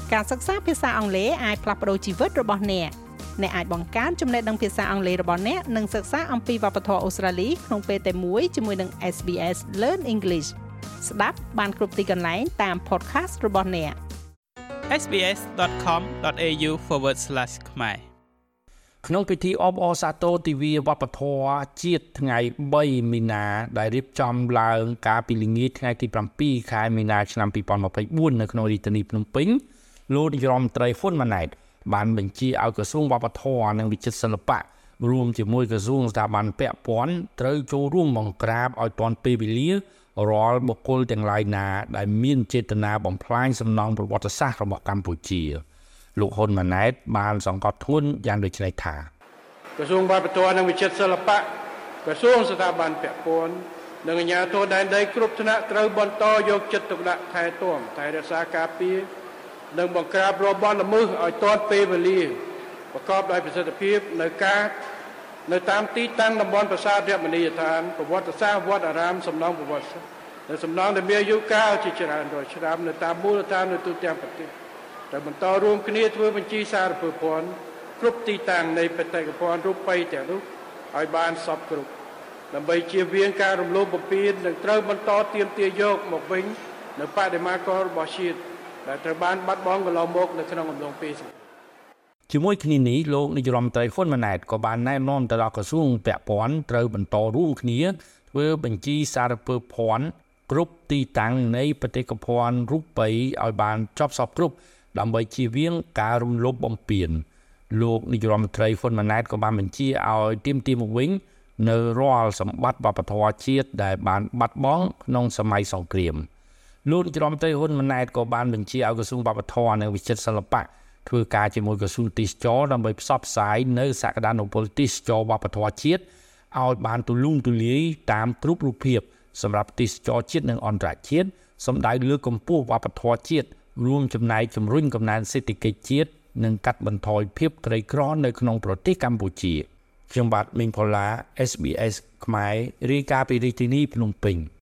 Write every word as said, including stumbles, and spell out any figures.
ការសិក្សាភាសាអង់គ្លេសអាចផ្លាស់ប្ដូរជីវិតរបស់អ្នកអ្នកអាចបង្កើនចំណេះដឹងភាសាអង់គ្លេសរបស់អ្នកនិងសិក្សាអំពីវប្បធម៌អូស្ត្រាលីក្នុងពេលតែមួយជាមួយនឹង เอส บี เอส Learn English ស្ដាប់បានគ្រប់ទីកន្លែងតាម podcast របស់អ្នកเอส บี เอส ดอท คอม ดอท เอ ยู forward slash ខ្មែរក្នុងពិធីអបអរសាទរទិវាវប្បធម៌ជាតិថ្ងៃបីមីនាដែលរៀបចំឡើងកាលពីល្ងាចថ្ងៃទី7ខែមីនាឆ្នាំ2024នៅក្នុងរាជធានីភ្នំពេញលោកនាយរដ្ឋមន្ត្រីហ៊ុនម៉ាណែតបានបញ្ជាឲ្យក្រសួងវប្បធម៌និងវិចិត្រសិល្បៈរួមជាមួយក្រសួងស្ថាប័នពាក់ព័ន្ធត្រូវចូលរួមបង្ក្រាបឲ្យទាន់ពេលវេលារាល់បុគ្គលទាំងឡាយណាដែលមានចេតនាបំផ្លាញសំណង់ប្រវត្តិសាស្ត្ររបស់កម្ពុជាលោកហ៊ុនម៉ាណែតបានសង្កត់ធ្ងន់យ៉ាងដូចនេះថាក្រសួងវប្បធម៌និងវិចិត្រសិល្បៈក្រសួងស្ថាប័នពាក់ព័ន្ធនិងអាជ្ញាធរដែនដីគ្រប់ថ្នាក់ត្រូវបន្តយកចិត្តទុកដាក់ថែទាំថែរក្សាការពារនិងបង្ក្រាបរាល់បទល្មើសឲ្យទាន់ពេលវេលាប្រកបដោយប្រសិទ្ធភាពនៅការនៅតាមទីតាំងតំបន់ប្រាសាទរមណីយដ្ឋានប្រវត្តិសាស្ត្រវត្តអារាមសំណង់ប្រវត្តិសាស្ត្រនិងសំណង់ដែលមានអាយុកាលជាច្រើនរយឆ្នាំនៅតាមមូលដ្ឋាននៅទូទាំងប្រទេសដែលបន្តរួមគ្នាធ្វើបញ្ជីសារពើភ័ណ្ឌគ្រប់ទីតាំងនៃបេតិកភណ្ឌរូបិយទាំងនោះឲ្យបានសពគ្រប់ដើម្បីជៀសវាងការរំលោភបំពាននិងត្រូវបន្តទាមទារយកមកវិញនៅបដិមាកររបស់ជាតិដែលត្រូវបានបាត់បង់កន្លងមកនៅក្នុងអំឡុងពេលជាមួយគ្នានេះលោកនាយរដ្ឋមន្ត្រីហ៊ុនម៉ាណែតក៏បានណែនាំទៅដល់ក្រសួងពាក់ព័ន្ធត្រូវបន្តរួមគ្នាធ្វើបញ្ជីសារពើភ័ណ្ឌគ្រប់ទីតាំងនៃបេតិកភណ្ឌរូបិយឲ្យបានចប់សពគ្រប់ដើម្បីជៀសវាងការរំលោភបំពានលោកនាយរដ្ឋមន្ត្រីហ៊ុនម៉ាណែតក៏បានបញ្ជាឲ្យទាមទារមកវិញនៅរាល់សម្បត្តិវប្បធម៌ជាតិដែលបានបាត់បង់ក្នុងសម័យសង្គ្រាមលោកនាយរដ្ឋមន្ត្រីហ៊ុនម៉ាណែតក៏បានបញ្ជាឲ្យក្រសួងវប្បធម៌និងវិចិត្រសិល្បៈធ្វើការជាមួយក្រសួងទេសចរដើម្បីផ្សព្វផ្សាយនៅសក្តានុពលទេសចរវប្បធម៌ជាតិឲ្យបានទូលំទូលាយតាមគ្រប់រូបភាពសម្រាប់ទេសចរជាតិនិងអន្តរជាតិសម្ដៅលើកកម្ពស់វប្បធម៌ជាតិរួមចំណែកជំរុញកំណើនសេដ្ឋកិច្ចជាតិនិងកាត់បន្ថយភាពក្រីក្រនៅក្នុងប្រទេសកម្ពុជាខ្ញុំបាទមីងផល្លា เอส บี เอส ខ្មែររាយការណ៍ពីរាជធានីភ្នំពេញ